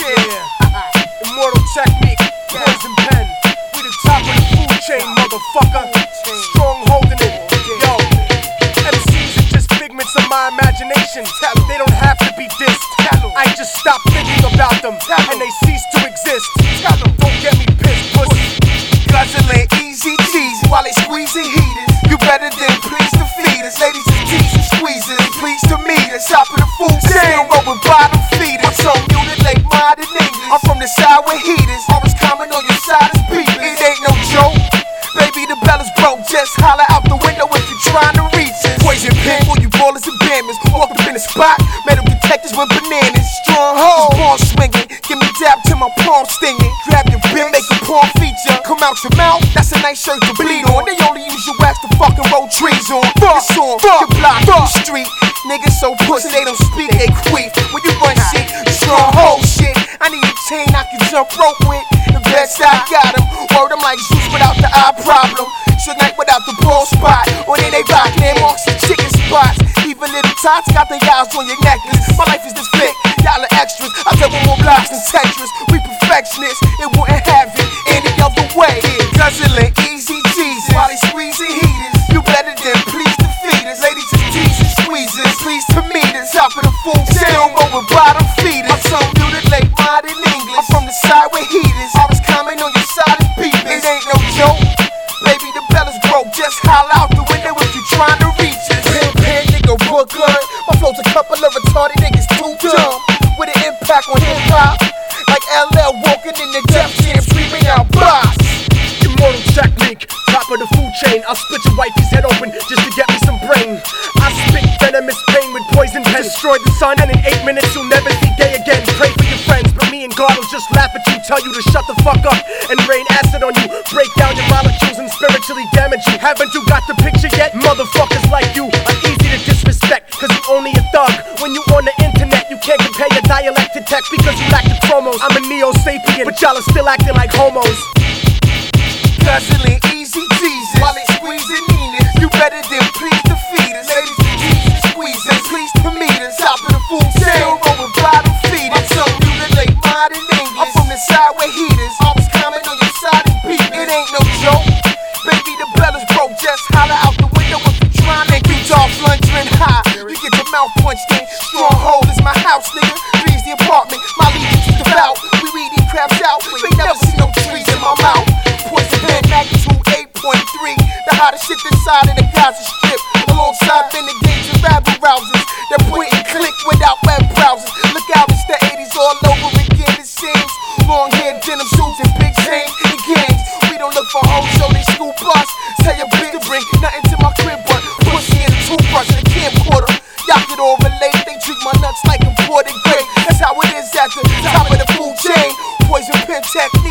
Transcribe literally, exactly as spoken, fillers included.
Yeah. Immortal technique, poison pen. We the top of the food chain, motherfucker. Strong holding it. Yo, M Cs are just figments of my imagination. They don't have to be dissed. I just stop thinking about them and they cease to exist. Don't get me pissed, pussy. Guzzling easy cheesy while they squeezing heaters. You better than please to feed us. Ladies is teasing, squeezing, please to meet us. Top of the food chain, roll with bottom feeders. So mutilate modern English. I'm from the side with heaters. Always comment on your side is beeping. It ain't no joke. Baby, the bell is broke. Just holler out the window if you're trying to reach us. Poison pen, all you ballers and bammers. Walk up in the spot, metal detectors with bananas. Strong hold, ball swinging. Give me dab till my palm stinging. Grab your bit, make a porn feature. Come out your mouth, that's a nice shirt to bleed on. They only use your wax to fucking roll trees on. Fuck, it's on, fuck, your block, fuck, the street. Niggas so pussy, they don't speak, they queef. When you run shit, strong hold shit. I need a chain I can jump rope with. The best I got him. Word, I'm like Zeus without the eye problem. Tonight without the ball spot. Or then they rockin' and marks and chicken spots. Even little tots got the eyes on your necklace. My life is this flick, y'all are extras. I double more blocks than Tetris. We perfectionists, it wouldn't have it any other way. Guzzling easy cheesy while they squeezing heaters. You better than please to feed us. Ladies is teasing, squeezing, please to meet us. Top of the food chain, roll with bottom feeders. My son mutilate modern English. I'm from the side with heaters. Always comment on your side and peeping. It ain't no joke. Baby, the bell is broke. Just holler out the window if you're trying to reach us. Pen, pen, nigga, Brooklyn. My flow's a couple of retarded niggas too dumb. With an impact on hip hop. Like L L walking in the Def Jam screaming out boss. Immortal technique, top of the food chain. I'll split your wifey's head open just to get me some brain. I spit venomous pain with poison pen. Destroy the sun and in eight minutes you'll never see day again. Pray for your friends, but me and God will just laugh at you. Tell you to shut the fuck up and rain acid on you. Break down your molecules and spiritually damage you. Haven't you got the picture yet? Motherfuckers like you are easy to disrespect, cause you only a thug. When you on the internet you can't compare your dialect to text because you lack the chromos. I'm a neo-sapien, but y'all are still acting like homos. Guzzling easy cheesy while they squeezing Nina's. You better than please to feed us. Ladies teasing, squeezing, please to meet us. Top of the food chain, roll with bottom feeders. So mutilate modern English. I'm from the side with heaters. Always comment on your side and beat. It ain't no joke. Baby, the bell is broke. Just holler out the window if you're trying to reach off lunging high. You get your mouth punched in. Strong hold is my house, nigga. Three's the apartment. My legions is devout. We weed these crabs out. You ain't never seen no trees in my mouth. Poison pen magnitude eight point three. The hottest shit inside of the Gaza Strip. Alongside renegades and rabble rousers. They're point and click without web browsers. Look out, it's the eighties all over again, it seems. Long hair, denim suits, and big chains and gangs. We don't look for hoes, so they scoop us. Tell your bitch to bring nothing to my crib but pussy and a toothbrush and a camcorder. Y'all get all relate, they treat my nuts like imported grape. That's how it is at the top of the food chain. Poison pen tech.